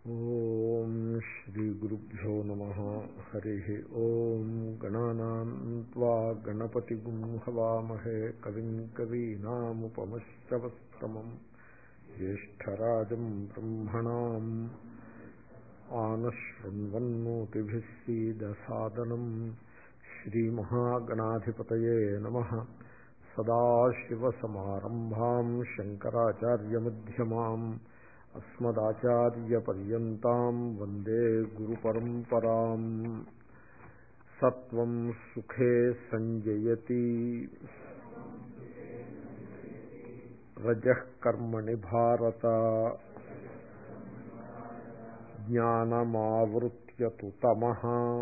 ఓం శ్రీ గురుభ్యో నమః. హరి ఓం. గణానాం త్వా గణపతిగుం హవామహే కవిం కవీనాముపమశ్రవస్తమం జ్యేష్ఠరాజం బ్రహ్మణాం ఆనశృణ్వన్నోతిభిः సీదసాదనం. శ్రీమహాగణాధిపతయే నమః. సదాశివసమారంభాం శంకరాచార్యమధ్యమాం అస్మదాచార్యపర్యంతాం వందే గురుపరంపరాం. సత్వం సుఖే సంజయతి రజః కర్మణి భారత జ్ఞానమావృత్య తు తమః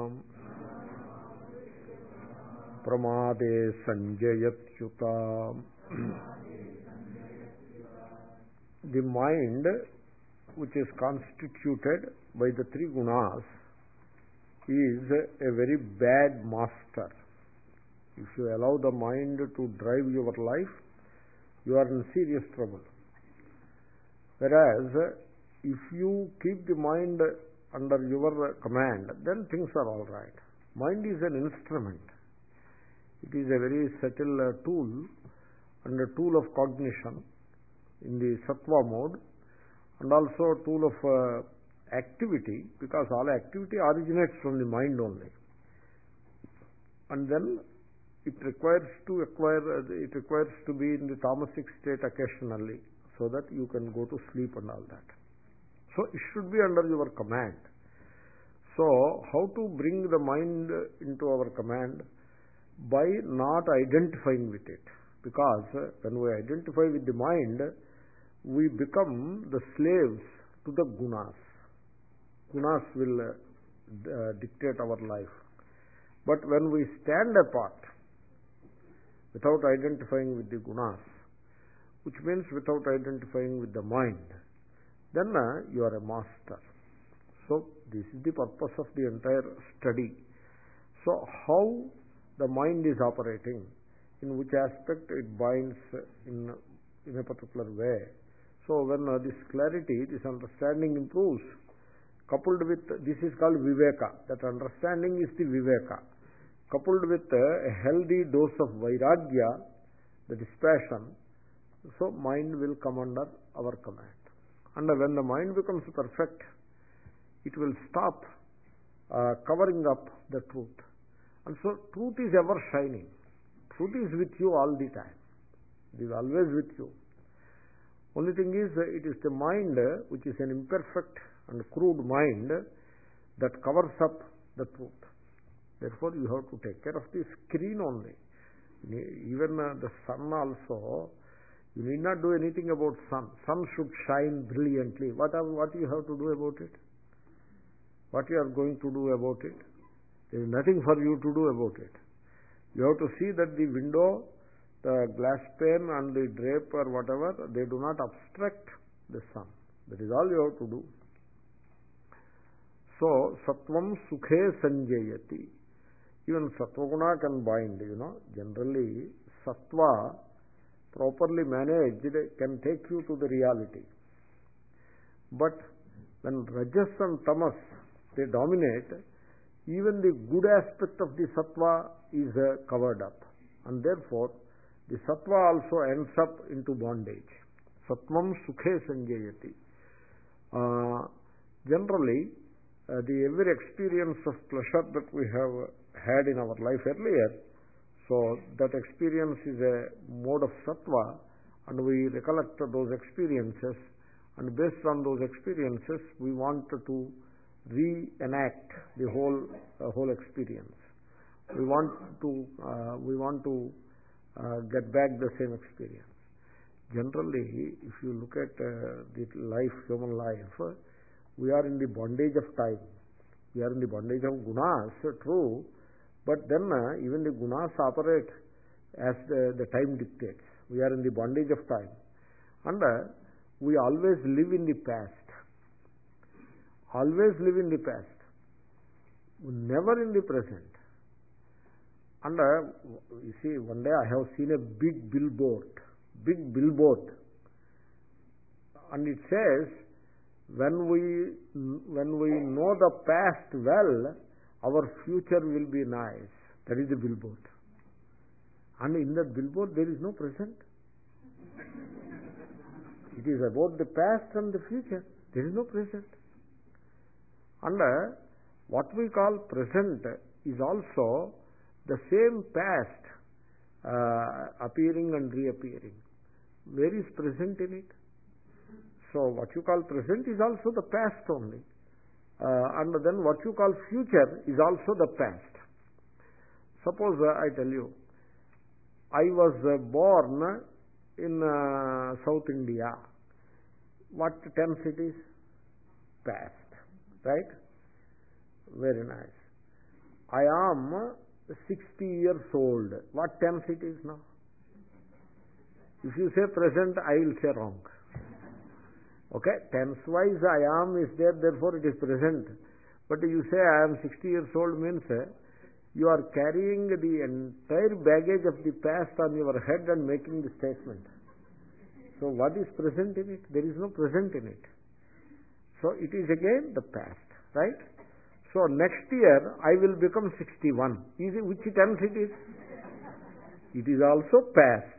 ప్రమాదే సంజయత్యుత. The mind, which is constituted by the three gunas, is a very bad master. If you allow the mind to drive your life, you are in serious trouble. Whereas, if you keep the mind under your command, then things are all right. Mind is an instrument. It is a very subtle tool and a tool of cognition in the sattva mode, and also a tool of activity, because all activity originates from the mind only. And then it requires to be in the tamasic state occasionally, so that you can go to sleep and all that. So it should be under your command. So how to bring the mind into our command? By not identifying with it. Because when we identify with the mind, we become the slaves to the gunas. Gunas will dictate our life. But when we stand apart, without identifying with the gunas, which means without identifying with the mind, then you are a master. So this is the purpose of the entire study. So how the mind is operating, in which aspect it binds in a particular way. So when this clarity, this understanding improves, coupled with, this is called viveka, that understanding is the viveka, coupled with a healthy dose of vairagya, that is passion, so mind will come under our command. And when the mind becomes perfect, it will stop covering up the truth. And so truth is ever shining. Truth is with you all the time. It is always with you. Only thing is, it is the mind, which is an imperfect and crude mind, that covers up the truth. Therefore, you have to take care of the screen only. Even the sun also, you need not do anything about sun. Sun should shine brilliantly. What you have to do about it? What you are going to do about it? There is nothing for you to do about it. You have to see that the window, the glass pane and the drape or whatever, they do not obstruct the sun. That is all you have to do. So, sattvam sukhe sanjayati. Even sattvaguna can bind, Generally, sattva, properly managed, can take you to the reality. But when rajas and tamas, they dominate, even the good aspect of the sattva is covered up, and therefore the sattva also ends up into bondage. Sattvam sukhe sanjayati. Generally, the every experience of pleasure that we have had in our life earlier, so that experience is a mode of sattva, and we recollect those experiences, and based on those experiences we want to reenact the whole experience. We want to get back the same experience. Generally, if you look at the human life, we are in the bondage of time. We are in the bondage of gunas, true, but then even the gunas operate as the time dictates. We are in the bondage of time, and we always live in the past. Always live in the past, never in the present. And you see, one day I have seen a big billboard, and it says, When we know the past well, our future will be nice. That is the billboard. And in that billboard there is no present. It is about the past and the future. There is no present. And what we call present is also the same past appearing and reappearing. Where is present in it? So what you call present is also the past only. And then what you call future is also the past. Suppose I tell you, I was born in South India. What tense it is? Past. Right? Very nice. I am 60 years old. What tense it is now? If you say present, I will say wrong. Okay? Tense-wise, I am is there, therefore it is present. But you say I am 60 years old means you are carrying the entire baggage of the past on your head and making the statement. So what is present in it? There is no present in it. So it is again the past, right? So next year I will become 61. Which tense it is? It is also past.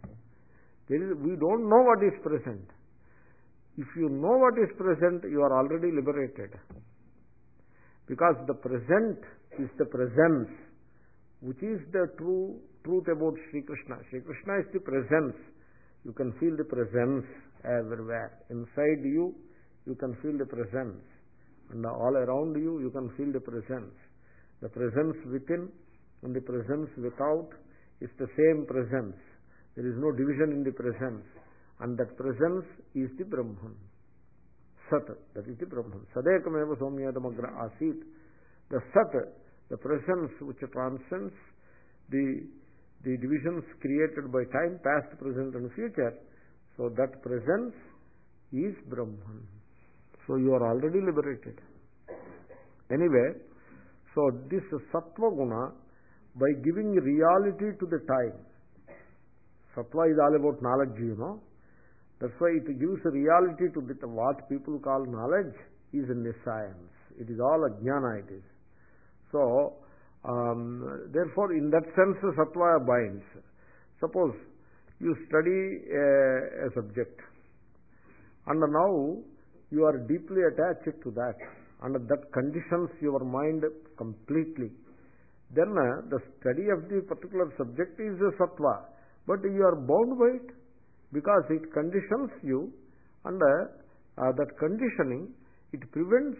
We don't know what is present. If you know what is present, you are already liberated. Because the present is the presence, which is the truth about Sri Krishna. Sri Krishna is the presence. You can feel the presence everywhere. Inside you, you can feel the presence. And all around you, you can feel the presence. The presence within and the presence without is the same presence. There is no division in the presence. And that presence is the Brahman. Sat, that is the Brahman. Sadekameva somyadamagra asit. The Sat, the presence which transcends the divisions created by time, past, present and future. So that presence is Brahman. So you are already liberated. Anyway, so this Sattva Guna, by giving reality to the time, Sattva is all about knowledge, you know. That's why it gives reality to what people call knowledge is nescience. It is all ajnana it is. So, therefore in that sense Sattva binds. Suppose you study a subject and now you are deeply attached to that and that conditions your mind completely. Then the study of the particular subject is a Sattva, but you are bound by it because it conditions you, and that conditioning, it prevents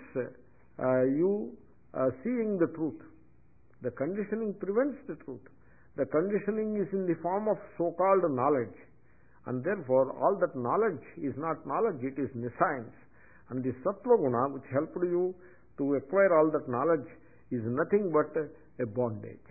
you seeing the truth. The conditioning prevents the truth. The conditioning is in the form of so-called knowledge, and therefore all that knowledge is not knowledge, it is nescience. And the Sattva Guna, which helped you to acquire all that knowledge, is nothing but a bondage.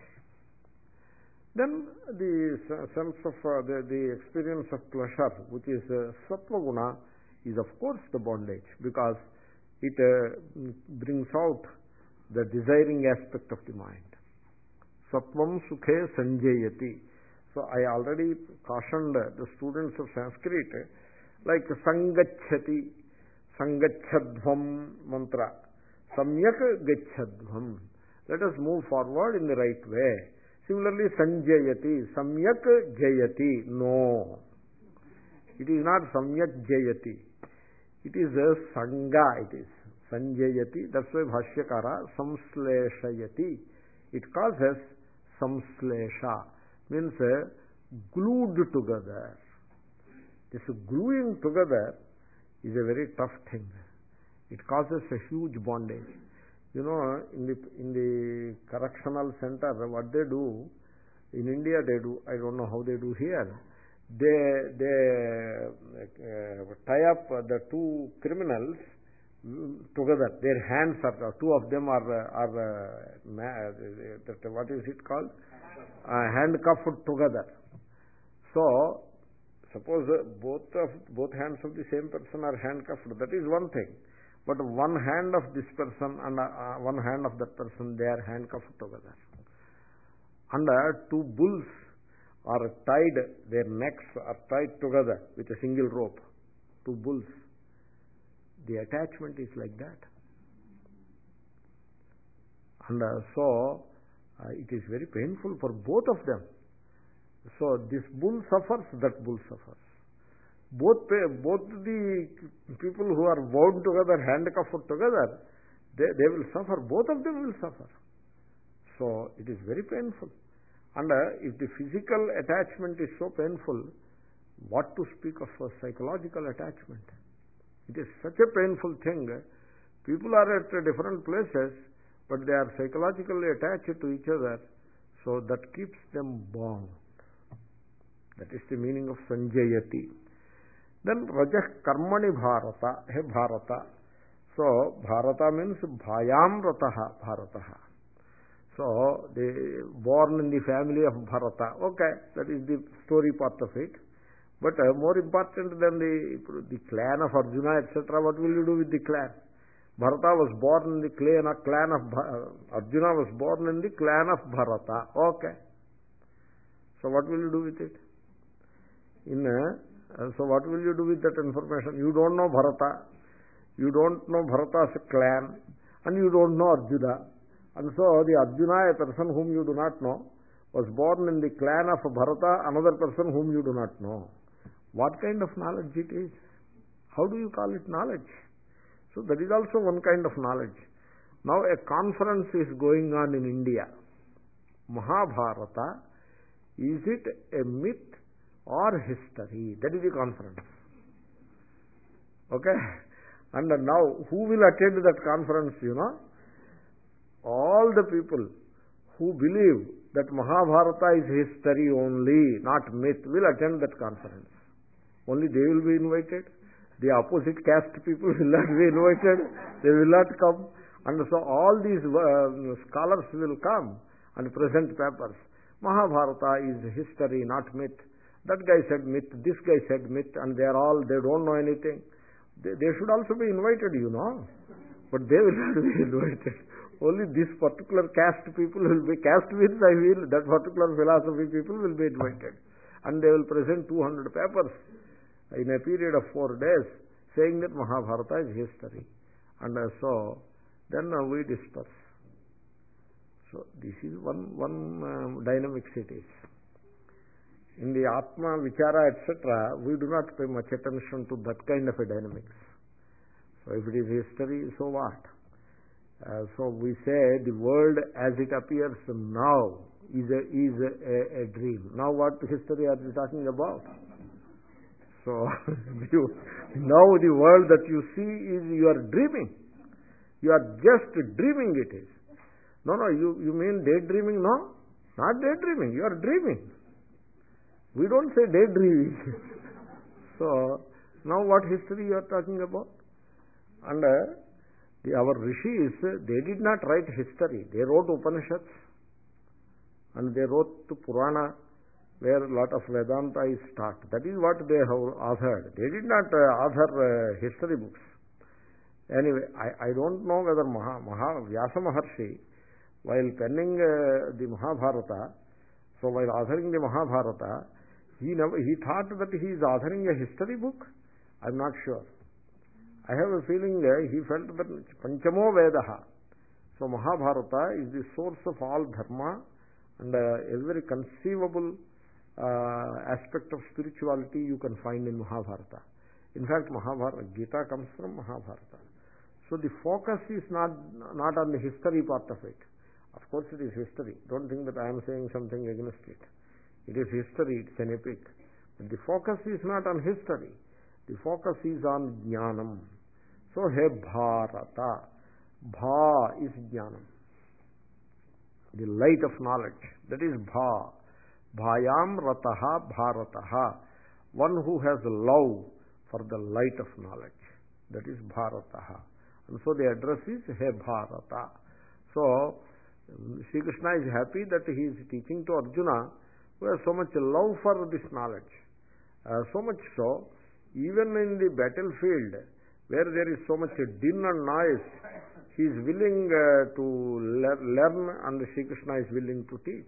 Then the sense of the experience of pleasure, which is Sattva Guna, is of course the bondage, because it brings out the desiring aspect of the mind. Sattvam sukhe sanjayati. So I already cautioned the students of Sanskrit, like sangachati, sangachadvam mantra, samyak gachadvam. Let us move forward in the right way. Similarly, sanjayati, samyak jayati. No. It is not samyak jayati. It is a sangha, it is. Sanjayati. That's why Bhashyakara samsleshayati. It causes samslesha. Means glued together. This gluing together is a very tough thing. It causes a huge bondage. You know, in the correctional center, what they do, in India they do, I don't know how they do here, they tie up the two criminals together. Their hands are, two of them are what is it called? Handcuffed together. So, suppose both hands of the same person are handcuffed, that is one thing. But one hand of this person and one hand of that person, they are handcuffed together. And two bulls are tied, their necks are tied together with a single rope. Two bulls. The attachment is like that. And so it is very painful for both of them. So this bull suffers, that bull suffers. Both the people who are bound together, handcuffed together, they will suffer. Both of them will suffer. So it is very painful. And if the physical attachment is so painful, what to speak of psychological attachment? It is such a painful thing. People are at different places, but they are psychologically attached to each other, so that keeps them bound. That is the meaning of sanjayati. Then rajah karmani bharata, he bharata. So bharata means bhayam rataha bharataha. So they born in the family of Bharata. Okay, that is the story part of it. But more important than the clan of Arjuna, etc., what will you do with the clan? Bharata was born in the clan of Arjuna was born in the clan of Bharata. Okay. So what will you do with it? So what will you do with that information? You don't know Bharata. You don't know Bharata's clan. And you don't know Arjuna. And so the Arjuna, a person whom you do not know, was born in the clan of Bharata, another person whom you do not know. What kind of knowledge it is? How do you call it knowledge? So that is also one kind of knowledge. Now a conference is going on in India. Mahabharata, is it a myth or history? That is the conference. Okay? And now who will attend that conference, you know? All the people who believe that Mahabharata is history only, not myth, will attend that conference. Only they will be invited. The opposite caste people will not be invited. They will not come. And so all these scholars will come and present papers. Mahabharata is history, not myth. That guy said myth, this guy said myth, and they don't know anything. They should also be invited, you know. But they will not be invited. Only this particular caste people will be, caste means I feel that particular philosophy people will be invited. And they will present 200 papers in a period of 4 days saying that Mahabharata is history. And so then we disperse. So this is one dynamics it is. In the Atma, Vichara, etc., we do not pay much attention to that kind of a dynamics. So if it is history, so what? So we say the world as it appears now is a dream. Now what history are we talking about? So now the world that you see is you are dreaming. You are just dreaming it is. No, you mean daydreaming? No, not daydreaming. You are dreaming. We don't say daydreaming. So now what history you are talking about? And our rishis, they did not write history. They wrote Upanishads and they wrote Purana, where a lot of Vedanta is taught. That is what they have authored. They did not author history books. Anyway, I don't know whether Vyasa Maharshi, while penning the Mahabharata, so while authoring the Mahabharata, he thought that he is authoring a history book. I'm not sure. I have a feeling he felt that Panchamo Vedaha. So Mahabharata is the source of all dharma and every conceivable aspect of spirituality you can find in Mahabharata. In fact, Gita comes from Mahabharata. So the focus is not on the history part of it. Of course it is history. Don't think that I am saying something against it. It is history, it's an epic. But the focus is not on history. The focus is on jnanam. So, he Bharata. Bha is jnanam. The light of knowledge. That is Bha. Bhayam rataha bharataha. One who has love for the light of knowledge. That is Bharataha. And so the address is He Bharata. So, Sri Krishna is happy that he is teaching to Arjuna who has so much love for this knowledge. So much so, even in the battlefield, where there is so much din and noise, he is willing to learn and Sri Krishna is willing to teach.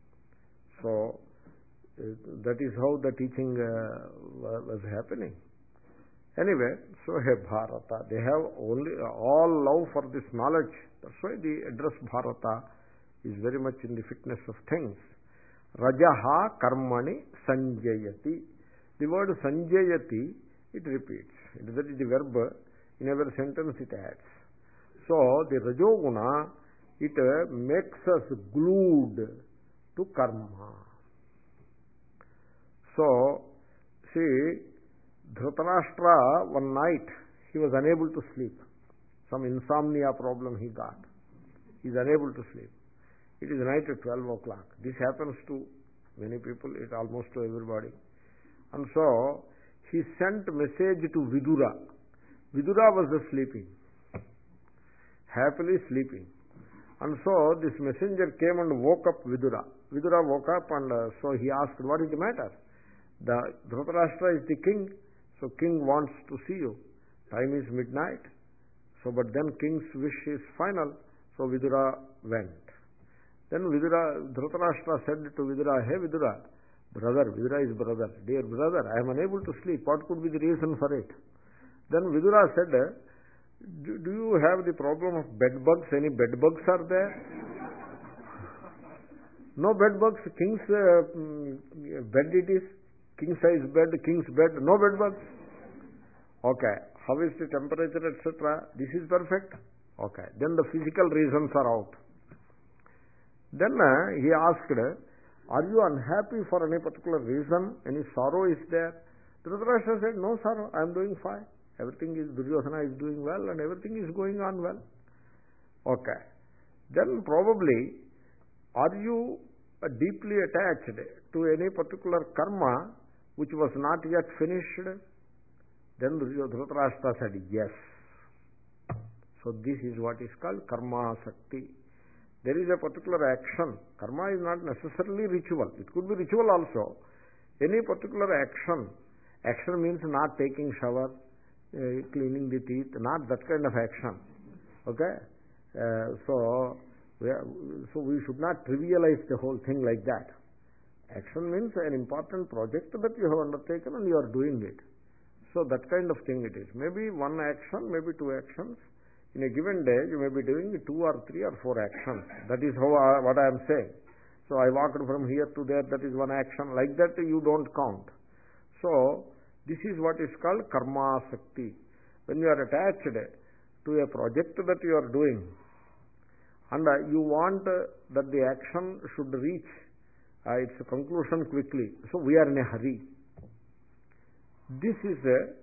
So, that is how the teaching was happening. Anyway, so hey Bharata, they have only all love for this knowledge. That's why the address Bharata is very much in the fitness of things. Rajaha karmani sanjayati. The word sanjayati, it repeats. That is the verb. In every sentence it adds. So the Rajoguna, it makes us glued to karma. So, see, Dhritarashtra, one night, he was unable to sleep. Some insomnia problem he got. He is unable to sleep. It is night at 12 o'clock. This happens to many people, it almost to everybody. And so, he sent message to Vidura. Vidura was sleeping, happily sleeping. And so, this messenger came and woke up Vidura. Vidura woke up and so he asked, what is the matter? The Dhritarashtra is the king, so king wants to see you. Time is midnight. So, but then king's wish is final. So Vidura went. Then Dhritarashtra said to Vidura, hey Vidura, Vidura is brother, dear brother, I am unable to sleep. What could be the reason for it? Then Vidura said, do you have the problem of bed bugs? Any bed bugs are there? No bed bugs. King's bed it is. King size bed, king's bed, no bed bugs. Okay. How is the temperature, etc.? This is perfect. Okay. Then the physical reasons are out. Then he asked, are you unhappy for any particular reason? Any sorrow is there? Dhritarashtra said, no sorrow, I am doing fine. Everything is, Duryodhana is doing well and everything is going on well. Okay. Then probably, are you deeply attached to any particular karma which was not yet finished? Then Dhritarashtra said, yes. So this is what is called karma sakti. There is a particular action. Karma is not necessarily ritual. It could be ritual also. Any particular action. Action means not taking shower, cleaning the teeth, not that kind of action. Okay? So we should not trivialize the whole thing like that. Action means an important project that you have undertaken and you are doing it. So that kind of thing it is. Maybe one action, maybe two actions. In a given day, you may be doing 2 or 3 or 4 actions. That is what I am saying. So I walked from here to there, that is one action. Like that you don't count. So this is what is called karma sakti. When you are attached to a project that you are doing and you want that the action should reach its conclusion quickly. So we are in a hurry. This is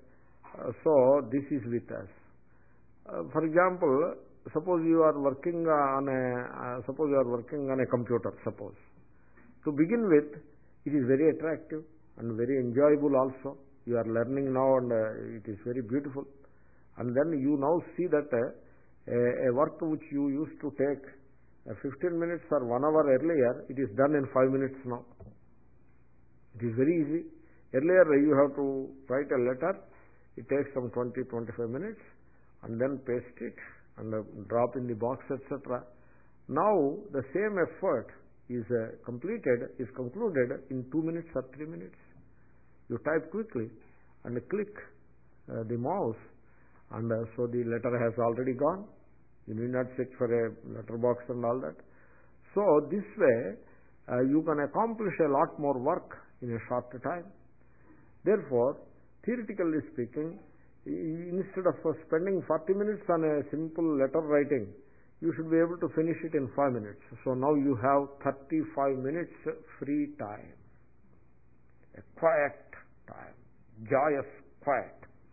with us. For example, suppose you are working on a computer. Suppose to begin with, it is very attractive and very enjoyable. Also, you are learning now, and it is very beautiful. And then you now see that a work which you used to take 15 minutes or 1 hour earlier, it is done in 5 minutes now. It is very easy. Earlier you have to write a letter. It takes some 20-25 minutes. And then paste it and drop in the box, etc. Now the same effort is concluded in 2 minutes or 3 minutes. You type quickly and click the mouse, and so the letter has already gone. You need not search for a letter box and all that. So this way you can accomplish a lot more work in a short time. Therefore, theoretically speaking, instead of spending 40 minutes on a simple letter writing, you should be able to finish it in 5 minutes. So now you have 35 minutes free time. A quiet time. Joyous quiet.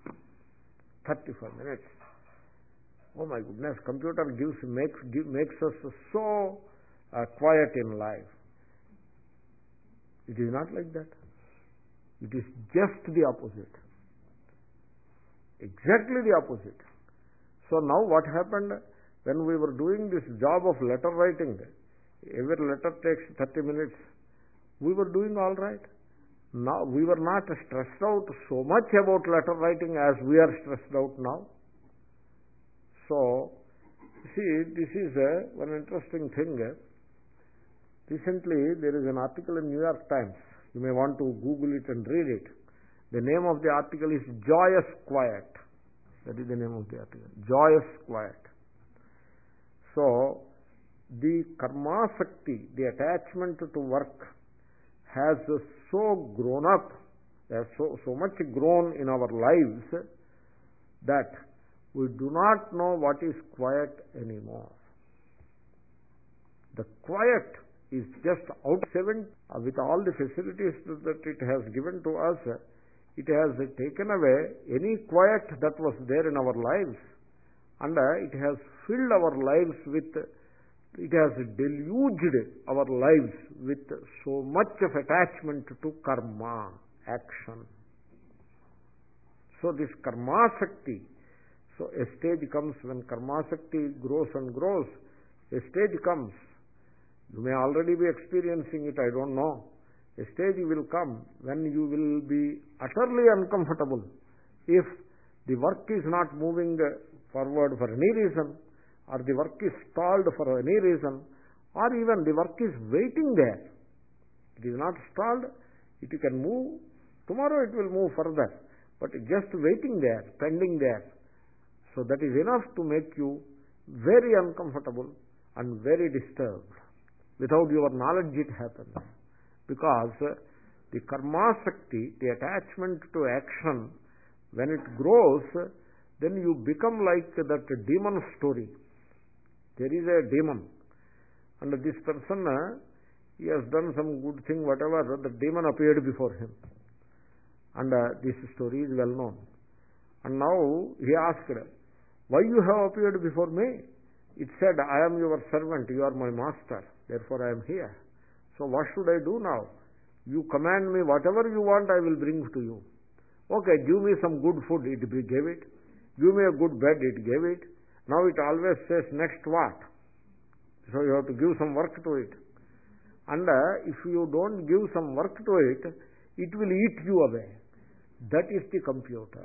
35 minutes. Oh my goodness, computer makes us so quiet in life. It is not like that. It is just the opposite. Exactly the opposite. So now what happened when we were doing this job of letter writing? Every letter takes 30 minutes. We were doing all right. Now we were not stressed out so much about letter writing as we are stressed out now. So, see, this is one interesting thing. Recently there is an article in New York Times. You may want to Google it and read it. The name of the article is joyous quiet. That is the name of the article. Joyous quiet. So, the karma sakti, the attachment to work, has so grown up, has so much grown in our lives that we do not know what is quiet anymore. The quiet is just out of seven, with all the facilities that it has given to us, it has taken away any quiet that was there in our lives, and it has filled our lives with, it has deluged our lives with so much of attachment to karma, action. So this karma sakti, so a stage comes when karma sakti grows and grows, a stage comes. You may already be experiencing it, I don't know. A stage will come when you will be utterly uncomfortable if the work is not moving forward for any reason, or the work is stalled for any reason, or even the work is waiting there. It is not stalled, it can move, tomorrow it will move further, but just waiting there, pending there. So that is enough to make you very uncomfortable and very disturbed. Without your knowledge it happens. Because the karma sakti, the attachment to action, when it grows, then you become like that demon story. There is a demon, and this person, he has done some good thing, whatever, the demon appeared before him. And this story is well known. And now he asked, why you have appeared before me? It said, I am your servant, you are my master, therefore I am here. So what should I do now? You command me, whatever you want I will bring to you. Okay, give me some good food, it gave it. Give me a good bed, it gave it. Now it always says, next what? So you have to give some work to it. And if you don't give some work to it, it will eat you away. That is the computer.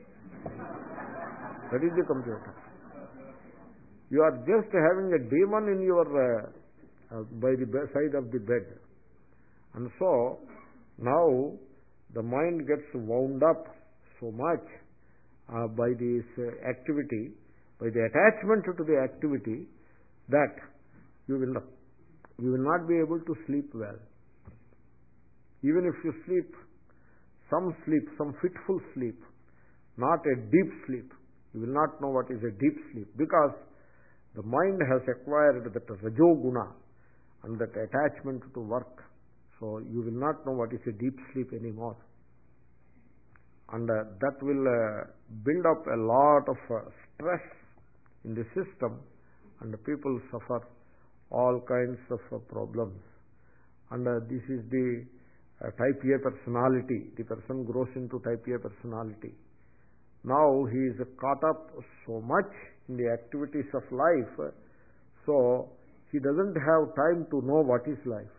That is the computer. You are just having a demon in your by the side of the bed. And so, now the mind gets wound up so much by this activity, by the attachment to the activity, that you will not be able to sleep well. Even if you sleep, some fitful sleep, not a deep sleep, you will not know what is a deep sleep, because the mind has acquired that rajoguna and that attachment to work. So you will not know what is a deep sleep anymore. And that will build up a lot of stress in the system, and people suffer all kinds of problems. And this is the type A personality. The person grows into type A personality. Now he is caught up so much in the activities of life, so he doesn't have time to know what is life.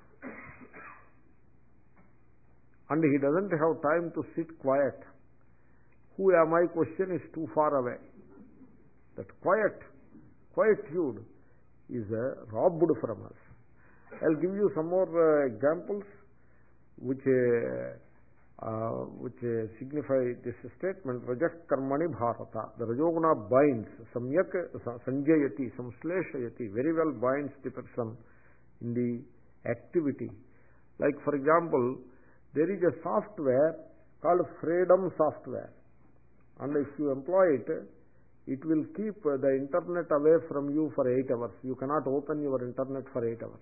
And he doesn't have time to sit quiet. Who am I question is too far away. That quietude is robbed from us. I'll give you some more examples which signify this statement. Rajak karmani bharata. The rajoguna binds, samyak sanjayati, samsleshayati, very well binds the person in the activity. Like for example, there is a software called Freedom software, and if you employ it, it will keep the internet away from you for 8 hours. You cannot open your internet for 8 hours.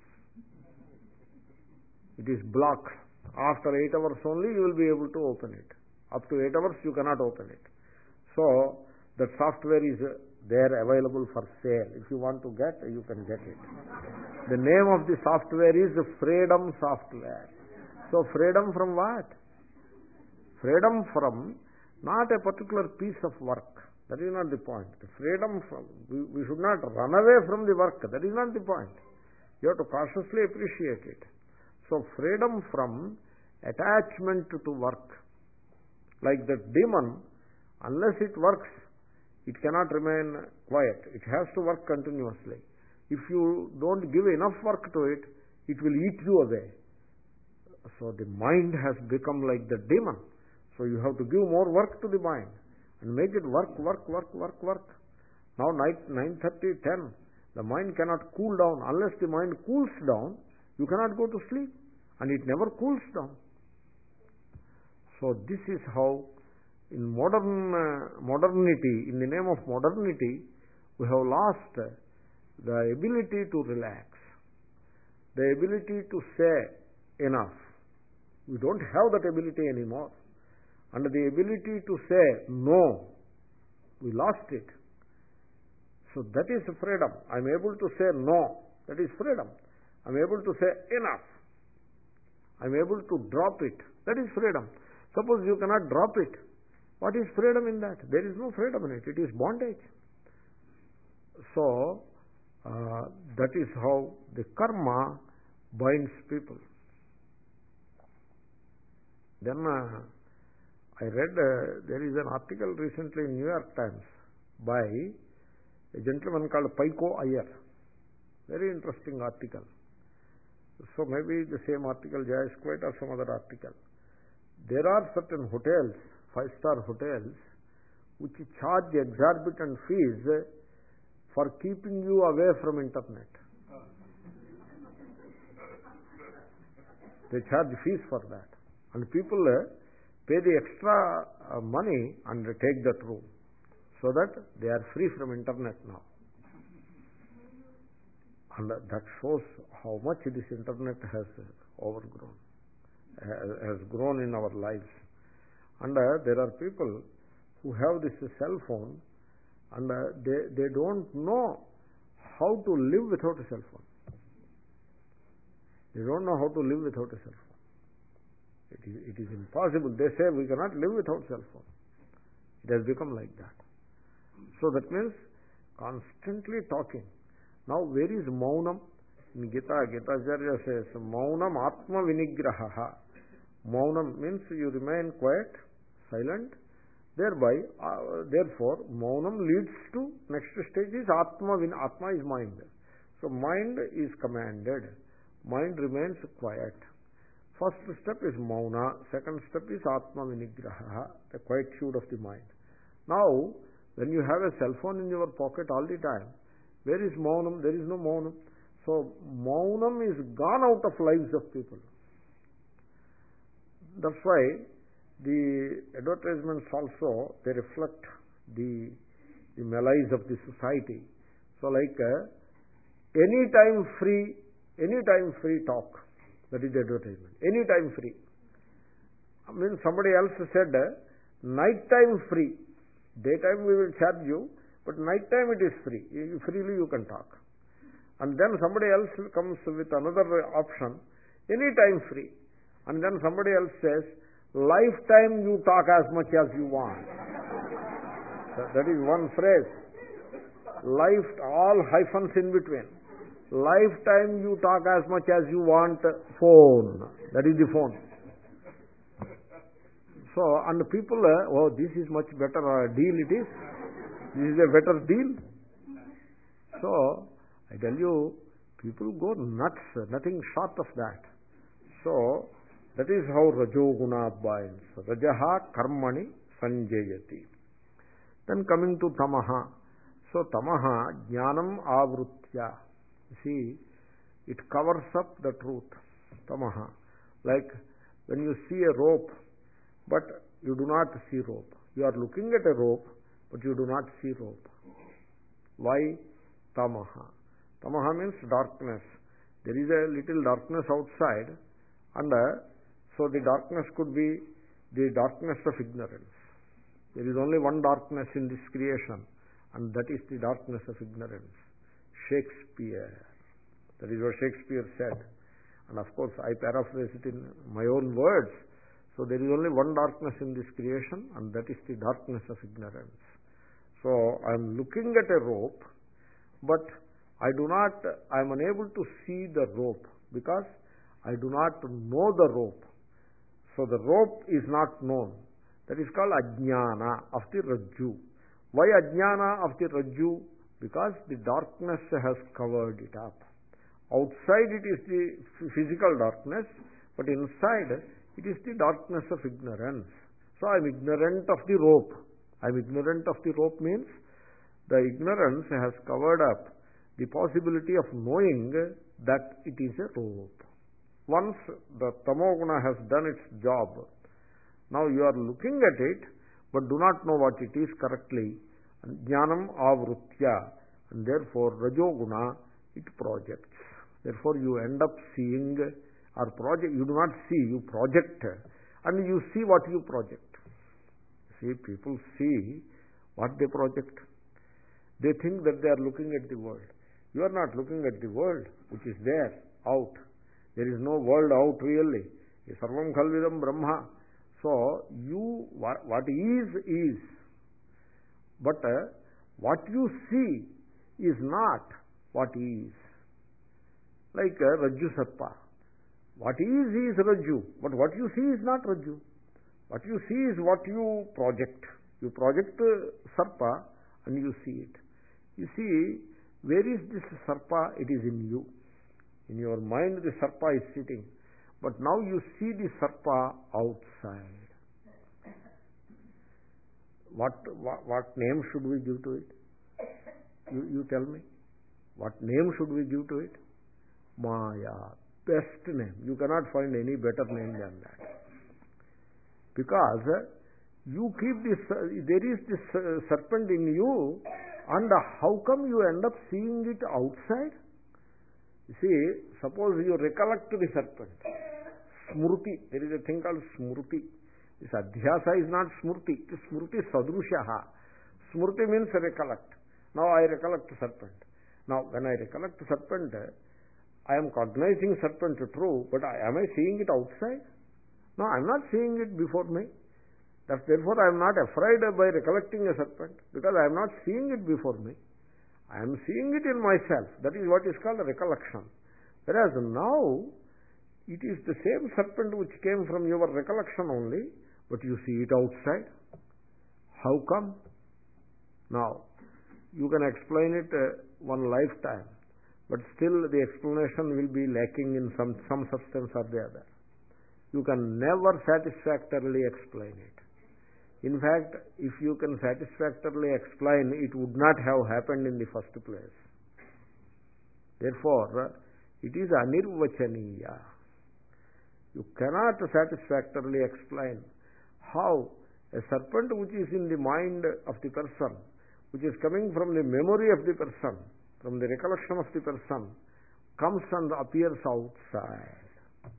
It is blocked. After 8 hours only you will be able to open it. Up to 8 hours you cannot open it. So that software is there available for sale. If you want to get, you can get it. The name of the software is Freedom software. So freedom from what? Freedom from not a particular piece of work. That is not the point. The freedom from, we should not run away from the work. That is not the point. You have to cautiously appreciate it. So freedom from attachment to work. Like that demon, unless it works, it cannot remain quiet. It has to work continuously. If you don't give enough work to it, it will eat you away. So the mind has become like the demon. So you have to give more work to the mind and make it work. Now night 9:30, 10, the mind cannot cool down. Unless the mind cools down, you cannot go to sleep, and it never cools down. So this is how in modernity, in the name of modernity, we have lost the ability to relax, the ability to say enough. We don't have that ability anymore. And the ability to say no, we lost it. So that is freedom. I am able to say no. That is freedom. I am able to say enough. I am able to drop it. That is freedom. Suppose you cannot drop it. What is freedom in that? There is no freedom in it. It is bondage. So, that is how the karma binds people. Then I read, there is an article recently in New York Times by a gentleman called Paiko Iyer. Very interesting article. So maybe the same article, Jay's Quite, or some other article. There are certain hotels, 5-star hotels, which charge exorbitant fees for keeping you away from internet. They charge fees for that. And people pay the extra money and take that room, so that they are free from internet now. And that shows how much this internet has overgrown, has grown in our lives. And there are people who have this cell phone, and they don't know how to live without a cell phone. They don't know how to live without a cell phone. It is impossible. They say we cannot live without cell phone. It has become like that. So that means constantly talking. Now where is maunam? In Gita, Gitacharya says, maunam atma vinigraha. Maunam means you remain quiet, silent. Therefore, maunam leads to, next stage is atma. Atma is mind. So mind is commanded. Mind remains quiet. First step is mauna. Second step is atma vinigraha, the quietude of the mind. Now, when you have a cell phone in your pocket all the time, where is maunam? There is no maunam. So, maunam is gone out of lives of people. That's why the advertisements also, they reflect the malaise of the society. So like anytime free talk, that is the advertisement. Anytime free. I mean, somebody else said nighttime free. Daytime we will charge you, but nighttime it is free. Freely you can talk. And then somebody else comes with another option, anytime free. And then somebody else says, lifetime you talk as much as you want. That is one phrase. All hyphens in between. Lifetime you talk as much as you want. Phone. That is the phone. So, and people, oh, this is much better deal it is. This is a better deal. So, I tell you, people go nuts, nothing short of that. So, that is how Rajoguna binds. Rajaha karmani sanjayati. Then coming to Tamaha. So, Tamaha jnanam avrutya. See, it covers up the truth. Tamaha. Like when you see a rope, but you do not see rope. You are looking at a rope, but you do not see rope. Why? Tamaha. Tamaha means darkness. There is a little darkness outside, and so the darkness could be the darkness of ignorance. There is only one darkness in this creation, and that is the darkness of ignorance. Shakespeare. That is what Shakespeare said. And of course, I paraphrase it in my own words. So there is only one darkness in this creation, and that is the darkness of ignorance. So I am looking at a rope, but I am unable to see the rope because I do not know the rope. So the rope is not known. That is called ajnana of the rajju. Why ajnana of the rajju? Because the darkness has covered it up. Outside it is the physical darkness, but inside it is the darkness of ignorance. So I am ignorant of the rope. I am ignorant of the rope means the ignorance has covered up the possibility of knowing that it is a rope. Once the tamoguna has done its job, now you are looking at it, but do not know what it is correctly. Jnanam avrutya, and therefore rajoguna, it projects. Therefore you end up seeing or project. You do not see, you project, and you see what you project. See, people see what they project. They think that they are looking at the world. You are not looking at the world which is there, out. There is no world out really. Sarvam khalvidam brahma. So, what is. But what you see is not what is. Like Rajju Sarpa. What is Rajju. But what you see is not Rajju. What you see is what you project. You project Sarpa and you see it. You see, where is this Sarpa? It is in you. In your mind the Sarpa is sitting. But now you see the Sarpa outside. What name should we give to it? You tell me. What name should we give to it? Maya. Best name. You cannot find any better name than that. Because you keep this, there is this serpent in you, and how come you end up seeing it outside? You see, suppose you recollect the serpent. Smruti. There is a thing called smruti. This adhyasa is not smruti. It is smruti sadrushaha. Smruti means recollect. Now I recollect serpent. Now when I recollect serpent, I am cognizing serpent true, but am I seeing it outside? No, I am not seeing it before me. Therefore I am not afraid by recollecting a serpent, because I am not seeing it before me. I am seeing it in myself. That is what is called recollection. Whereas now, it is the same serpent which came from your recollection only, but you see it outside. How come? Now, you can explain it one lifetime, but still the explanation will be lacking in some substance or the other. You can never satisfactorily explain it. In fact, if you can satisfactorily explain, it would not have happened in the first place. Therefore, it is anirvachaniya. You cannot satisfactorily explain how a serpent which is in the mind of the person, which is coming from the memory of the person, from the recollection of the person, comes and appears outside.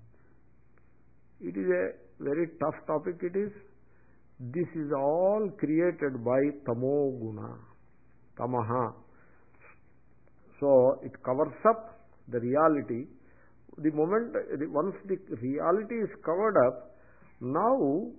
It is a very tough topic, it is. This is all created by tamoguna, tamaha. So it covers up the reality. The moment, once the reality is covered up, now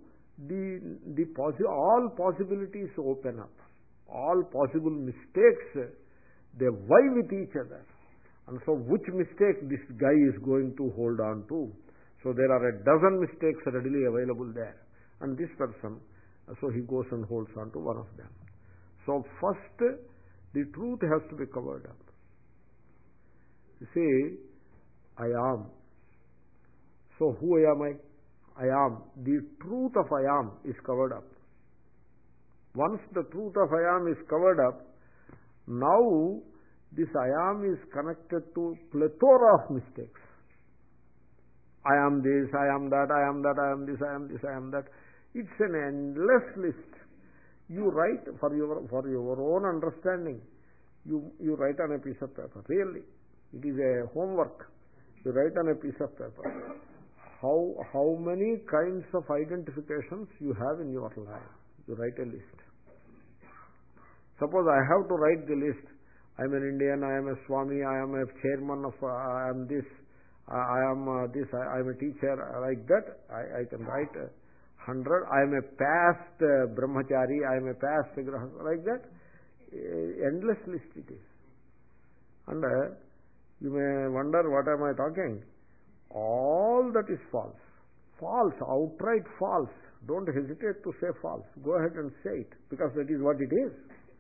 all possibilities open up. All possible mistakes, they vie with each other. And so which mistake this guy is going to hold on to? So there are a dozen mistakes readily available there. And this person, so he goes and holds on to one of them. So first, the truth has to be covered up. You see, I am. So who am I? I am. The truth of I am is covered up. Once the truth of I am is covered up, now this I am is connected to plethora of mistakes. I am this, I am that, I am that, I am this, I am this, I am that. It's an endless list. You write for your own understanding. You write on a piece of paper. Really, it is a homework. You write on a piece of paper. How many kinds of identifications you have in your life? You write a list. Suppose I have to write the list. I am an Indian, I am a Swami, I am a chairman of, I am this, I am this, I am a teacher, like that. I can write 100. I am a past brahmachari, I am a past grahastha, like that. Endless list it is. And you may wonder, what am I talking? All that is false. False, outright false. Don't hesitate to say false. Go ahead and say it, because that is what it is.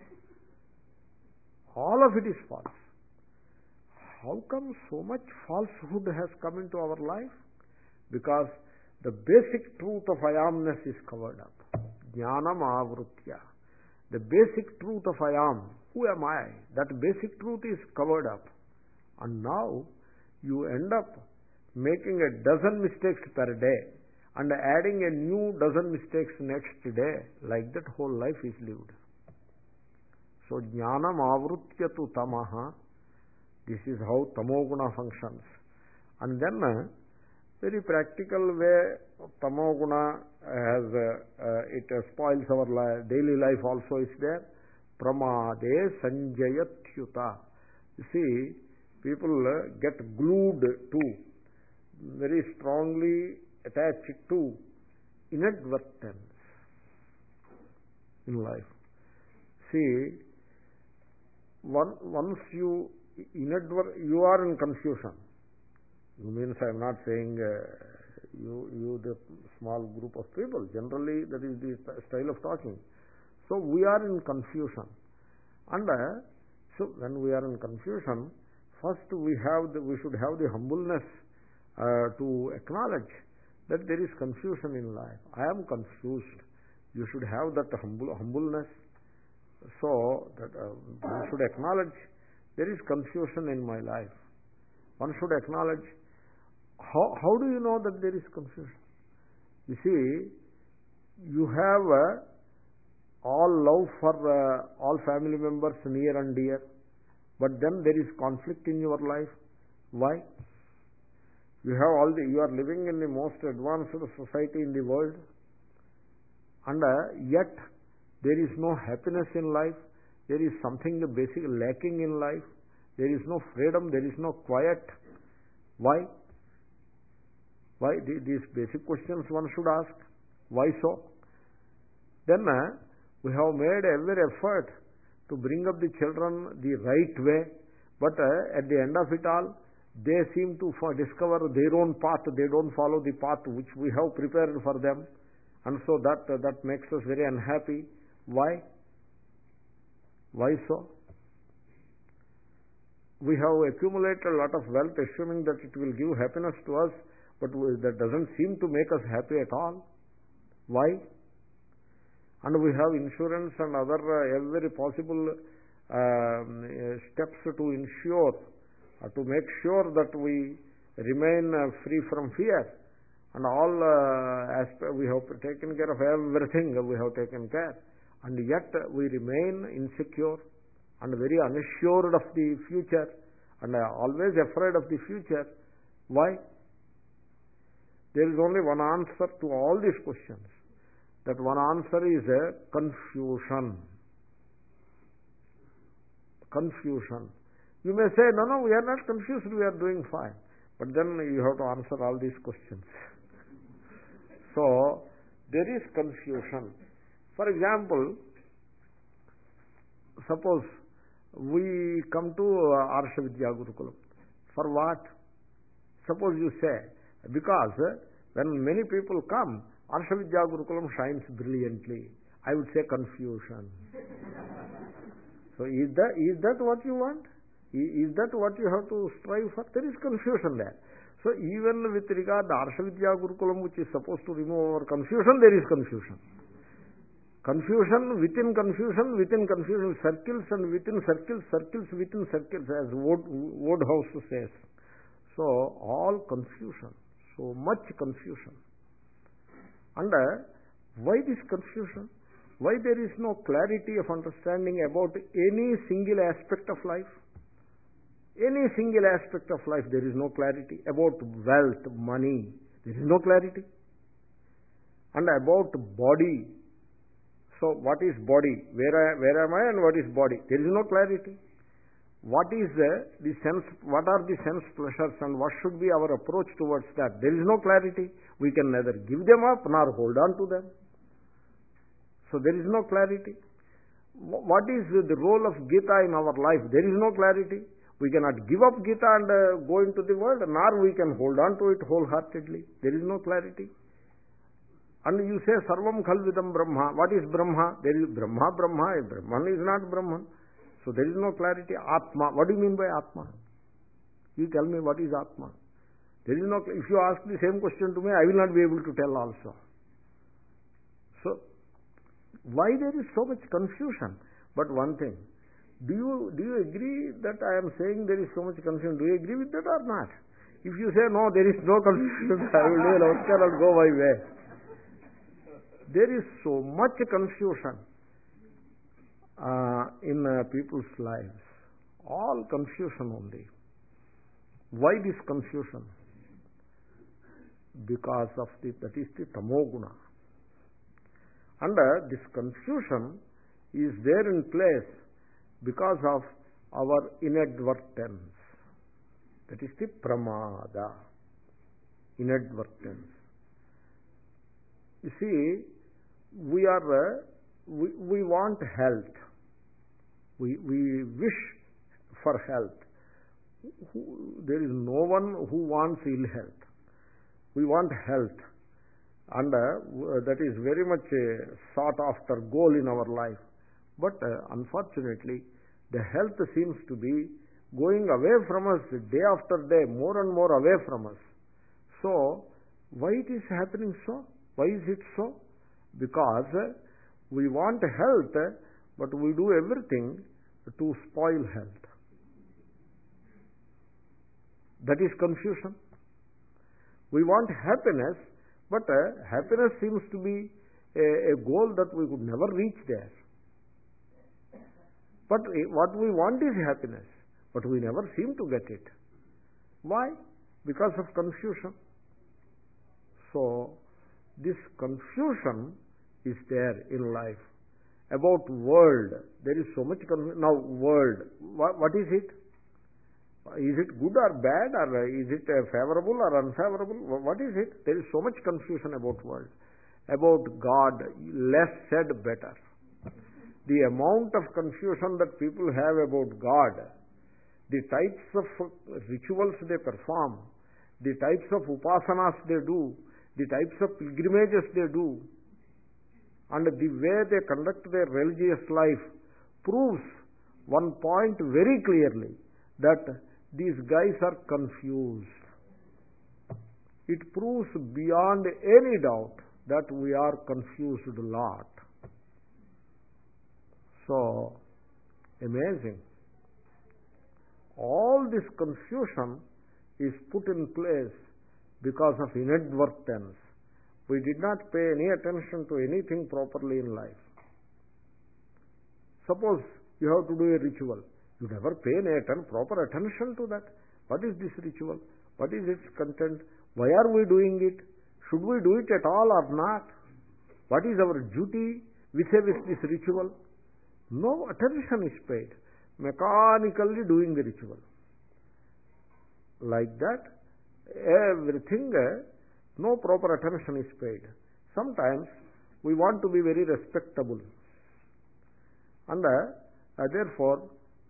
All of it is false. How come so much falsehood has come into our life? Because The basic truth of I amness is covered up. Jnanam avrutya. The basic truth of I am, who am I? That basic truth is covered up. And now you end up making a dozen mistakes per day and adding a new dozen mistakes next day. Like that whole life is lived. So jnanam avrutya tu tamaha. This is how tamoguna functions. And then very practical way tamoguna has it spoils our daily life also is there. Pramade sanjayatyuta. You see, people get glued to, very strongly attached to inadvertence in life. See, once you are in confusion. You means I am not saying you the small group of people. Generally, that is the style of talking. So we are in confusion, and so when we are in confusion, first we should have the humbleness to acknowledge that there is confusion in life. I am confused. You should have that humbleness. So that one should acknowledge there is confusion in my life. One should acknowledge. How do you know that there is confusion? You see, you have all love for all family members near and dear, but then there is conflict in your life. Why? You are living in the most advanced society in the world, and yet there is no happiness in life. There is something basic lacking in life. There is no freedom. There is no quiet. Why? Why? These basic questions one should ask. Why so? Then we have made every effort to bring up the children the right way, but at the end of it all, they seem to discover their own path. They don't follow the path which we have prepared for them, and so that makes us very unhappy. Why? Why so? We have accumulated a lot of wealth assuming that it will give happiness to us, but that doesn't seem to make us happy at all. Why? And we have insurance and other every possible steps to ensure, to make sure that we remain free from fear. And all we have taken care of everything, we have taken care. And yet we remain insecure and very unassured of the future and always afraid of the future. Why? There is only one answer to all these questions. That one answer is confusion. Confusion. You may say, no, we are not confused, we are doing fine. But then you have to answer all these questions. So, there is confusion. For example, suppose we come to Arsha Vidya Gurukulam. For what? Suppose you say, because when many people come, Arsha Vidya Gurukulam shines brilliantly. I would say confusion. So is that what you want? Is that what you have to strive for? There is confusion there. So even with regard to Arsha Vidya Gurukulam, which is supposed to remove our confusion, there is confusion. Confusion within confusion, circles and within circles, circles within circles, as Wodehouse says. So all confusion, so much confusion. And why this confusion? Why there is no clarity of understanding about any single aspect of life? Any single aspect of life, there is no clarity. About wealth, money, there is no clarity. And about body. So what is body? Where am I and what is body? There is no clarity. What is the sense? What are the sense pleasures and what should be our approach towards that? There is no clarity. We can neither give them up nor hold on to them. So there is no clarity. What is the role of Gita in our life? There is no clarity. We cannot give up Gita and go into the world, nor we can hold on to it wholeheartedly. There is no clarity. And you say, Sarvam Khalvidam Brahma. What is Brahma? There is Brahma. Brahman is not Brahman. So there is no clarity. Atma. What do you mean by Atma? You tell me what is Atma. There is no, if you ask the same question to me, I will not be able to tell also. So, why there is so much confusion? But one thing, do you agree that I am saying there is so much confusion? Do you agree with that or not? If you say, no, there is no confusion, I will do namaskar and go my way. There is so much confusion in people's lives. All confusion only. Why this confusion? Because of that is the tamoguna. And this confusion is there in place because of our inadvertence. That is the pramada, inadvertence. You see, we want health. We wish for health. There is no one who wants ill health. We want health, and that is very much a sought after goal in our life. But unfortunately, the health seems to be going away from us day after day, more and more away from us. So, why it is happening so? Why is it so? Because we want health, but we do everything to spoil health. That is confusion. We want happiness, but happiness seems to be a goal that we could never reach there. But what we want is happiness, but we never seem to get it. Why? Because of confusion. So, this confusion is there in life. About world, there is so much confusion. Now, world, what is it? Is it good or bad, or is it favorable or unfavorable? What is it? There is so much confusion about world. About God, less said better. The amount of confusion that people have about God, the types of rituals they perform, the types of upasanas they do, the types of pilgrimages they do, and the way they conduct their religious life proves one point very clearly, that these guys are confused. It proves beyond any doubt that we are confused a lot. So, amazing. All this confusion is put in place because of inadvertence. We did not pay any attention to anything properly in life. Suppose you have to do a ritual. You never pay any proper attention to that. What is this ritual? What is its content? Why are we doing it? Should we do it at all or not? What is our duty vis-a-vis this ritual? No attention is paid. Mechanically doing the ritual. Like that, everything, no proper attention is paid. Sometimes we want to be very respectable. And therefore,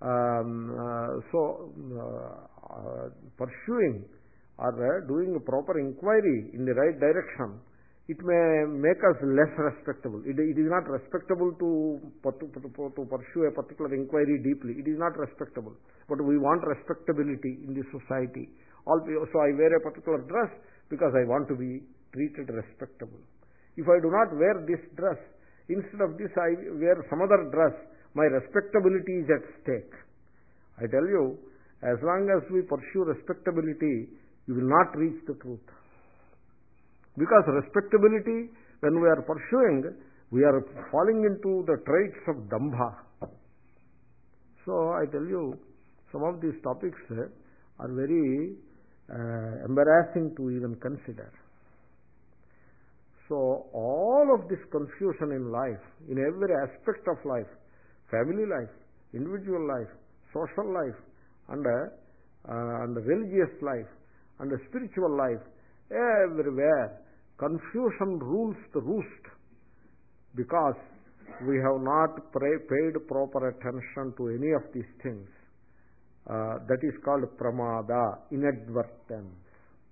pursuing or doing a proper inquiry in the right direction, it may make us less respectable. It is not respectable to pursue a particular inquiry deeply. It is not respectable. But we want respectability in the society. So I wear a particular dress because I want to be treated respectable. If I do not wear this dress, instead of this I wear some other dress, my respectability is at stake. I tell you, as long as we pursue respectability, you will not reach the truth. Because respectability, when we are pursuing, we are falling into the traits of dambha. So I tell you, some of these topics are very embarrassing to even consider. So all of this confusion in life, in every aspect of life, family life, individual life, social life, and religious life, and spiritual life, everywhere, confusion rules the roost because we have not paid proper attention to any of these things. That is called pramada, inadvertence.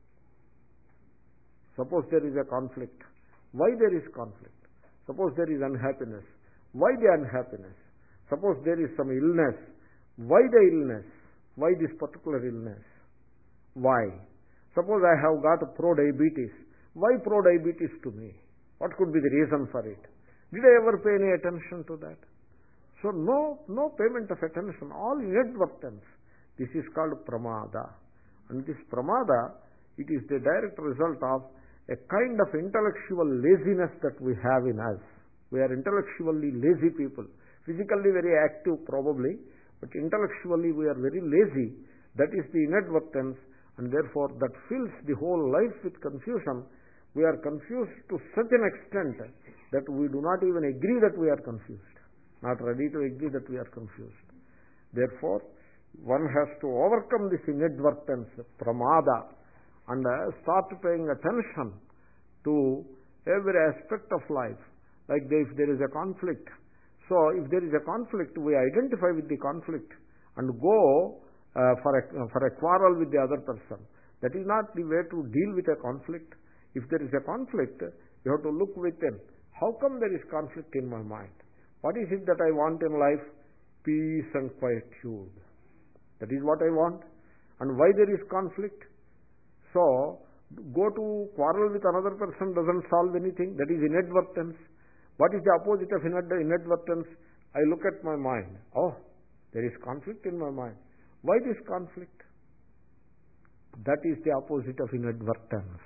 Suppose there is a conflict. Why there is conflict? Suppose there is unhappiness. Why the unhappiness? Suppose there is some illness. Why the illness? Why this particular illness? Why? Suppose I have got pro-diabetes. Why pro-diabetes to me? What could be the reason for it? Did I ever pay any attention to that? So no payment of attention, all inadvertence. This is called pramada. And this pramada, it is the direct result of a kind of intellectual laziness that we have in us. We are intellectually lazy people. Physically very active probably, but intellectually we are very lazy. That is the inadvertence, and therefore that fills the whole life with confusion. We are confused to such an extent that we do not even agree that we are confused. Not ready to agree that we are confused. Therefore, one has to overcome this inadvertence, pramada, and start paying attention to every aspect of life. Like if there is a conflict. So if there is a conflict, we identify with the conflict and go for a quarrel with the other person. That is not the way to deal with a conflict. If there is a conflict, you have to look within. How come there is conflict in my mind? What is it that I want in life? Peace and quietude. That is what I want. And why there is conflict? So, go to quarrel with another person doesn't solve anything. That is inadvertence. What is the opposite of inadvertence? I look at my mind. Oh, there is conflict in my mind. Why this conflict? That is the opposite of inadvertence.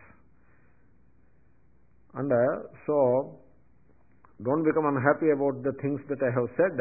And so, don't become unhappy about the things that I have said.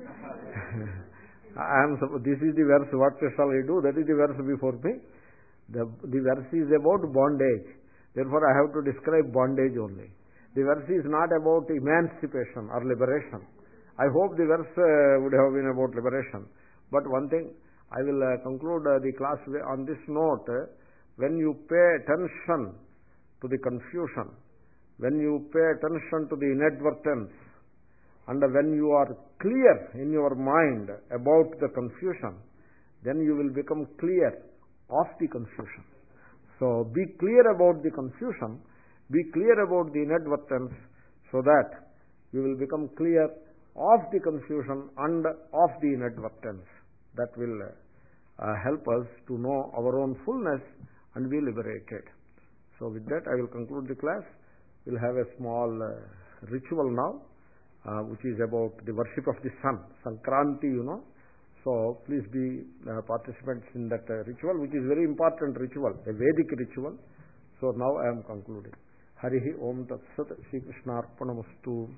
This is the verse, what shall I do? That is the verse before me. The verse is about bondage. Therefore, I have to describe bondage only. The verse is not about emancipation or liberation. I hope the verse would have been about liberation. But one thing, I will conclude the class on this note. When you pay attention to the confusion, when you pay attention to the inadvertence, and when you are clear in your mind about the confusion, then you will become clear of the confusion. So be clear about the confusion, be clear about the inadvertence, so that you will become clear of the confusion and of the inadvertence. That will help us to know our own fullness and be liberated. So with that, I will conclude the class. We'll have a small ritual now, which is about the worship of the sun, Sankranti, So please be participants in that ritual, which is very important ritual, a Vedic ritual. So now I am concluding. Harihi Om Tat Sat Shri Krishna Arpanamastu.